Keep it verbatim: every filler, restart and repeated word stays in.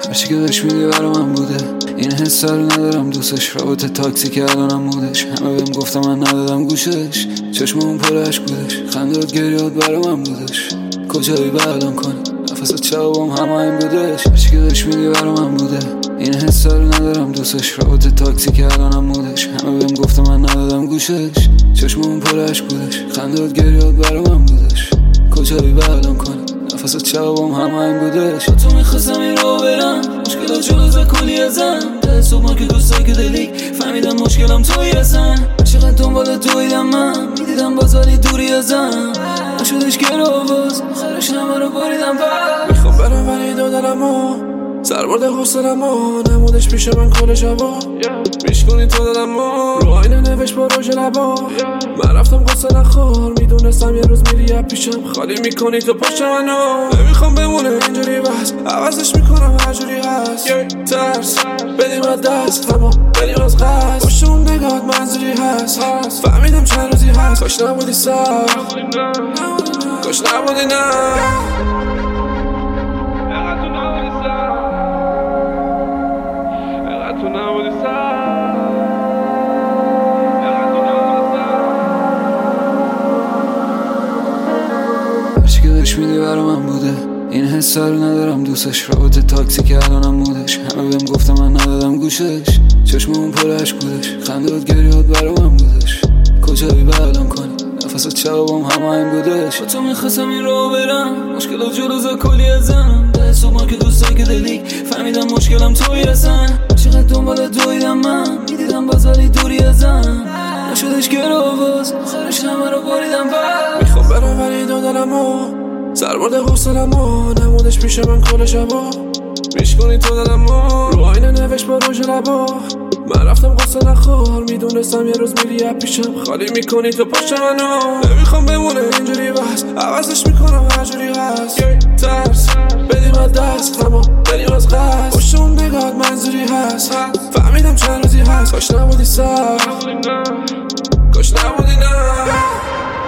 هرچی که بهش میگی برا من بوده، این حس رو ندارم دوستش. رابطه تاکسی که الانم مودش، همه بهم گفتم من ندادم گوشش. چشم اون پر عشق بودش، خندات گریات برا من بودش. کجایی بعدم کنی نفست شبام همه این بودش. هرچی که بهش میگی برا من بوده، این حس رو ندارم دوستش. رابطه تاکسی که الانم مودش، همه بهم گفتم من ندادم گوشش. چشم اون پر عشق بودش، خندات گریات برا من بودش. کجایی بعدم کنی نفست شبام همه این بودش. تو میخواستم این رو برم، مشکلات جلوز کلی ازم. ده صبح ما که دوستایی که دلی فهمیدم مشکلم توی ازم. چقدر دنبال تویدم من، میدیدم بازالی دوری ازم. نشدش که رو باز آخرش همه رو باریدم بر. میخوام برم ولی دادرم و سربرد حسنم و نمودش پیش من کل شبا. میشکنی تو دادم و رو آینه نوشت با روژ لبا. من رفتم قصه نخور، میدونستم یه روز میری از پیشم. خالی میکنی تو پشت منو، نمیخوام بمونه اینجوری بس. عوضش میکنم هر جوری هست. ترس بدیم از دست، اما بریم از قصد. پشت اون نگات منظوری هست. فهمیدم چند روزی هست. کاش نبودی سر، کاش نبودی نه. هرچی که بهش میگی برا من بوده، این حس رو ندارم دوستش. رابطه تاکسی که الانم مودش، همه بهم گفتم من ندادم گوشش. چشم اون پر عشق بودش، خندات گریات برا من بودش. کجایی بعدم کنی نفست شبام همه این بودش. تو میخواستم این رو برم، مشکلات جلوز کلی ازم. ده صبح ما که دوستایی که دلی فهمیدم مشکلم توی ازم. چقدر دنبال دویدم من، میدیدم بازالی دوری ازم. نشدش که رو باز آخرش همه رو باریدم بر. میخوام برم ولی دادرم و سربرد حسنم و نمودش پیش من کل شبا. میشکنی تو دادم و رو آینه نوشت با روژ لبا. من رفتم قصه نخور، میدونستم یه روز میری از پیشم. خالی میکنی تو پشت منو، نمیخوام بمونه اینجوری بس. عوضش میکنم هر جوری هست. ترس بدیم از دست، اما بریم از قصد. پشت اون نگات منظوری هست. فهمیدم چند روزی هست. کاش نبودی سر، کاش نبودی نه.